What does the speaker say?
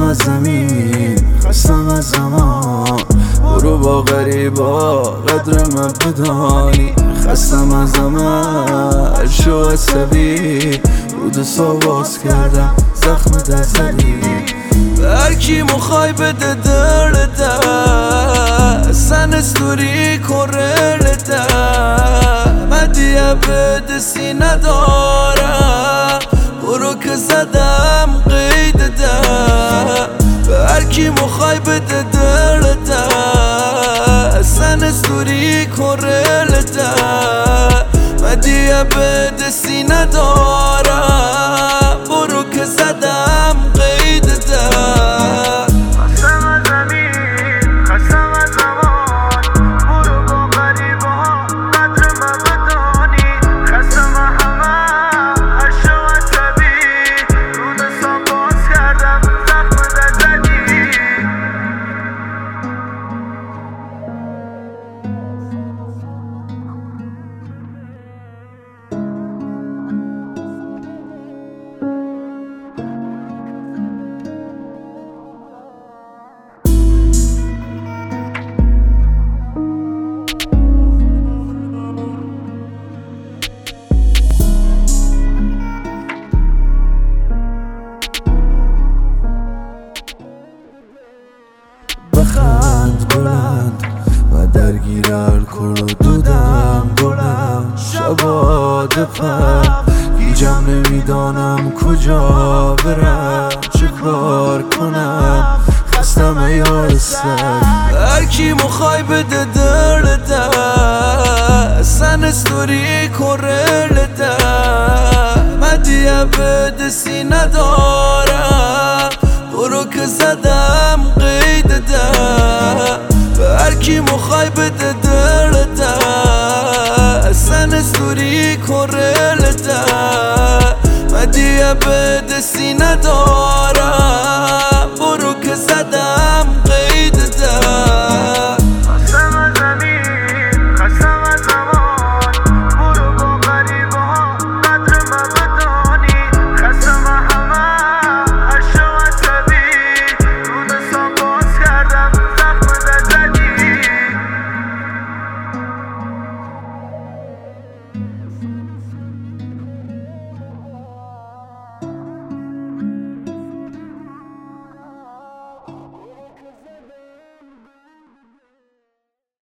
از زمین، خستم از زمان. برو با غریبا قدر من بدانی. خستم از زمان، شو عصبی رود سواز کردم زخم دزدی. به هرکی مخوای بده دلتا، سن استوری کرلتا. مدیه به دستی ندارم، برو که زدم قید ده. به هرکی مخوای بده دلتا، سن استوری کرلتا. مدیه به دستی ندارم، برو که زدم قید ده. بخند بلند و درگیر الکل و دودم بلند. شبا دفن گیجم نمیدانم کجا برم، چه کار کنم، خستم یار سر. هرکی مخوای بده دلتا، سن استوری کرلتا. مدیه به دستی ندارم، برو که زدم قید ده. به هرکی مخوای بده دلتا، سن استوری کرلتا. مدیه به دستی ندارم.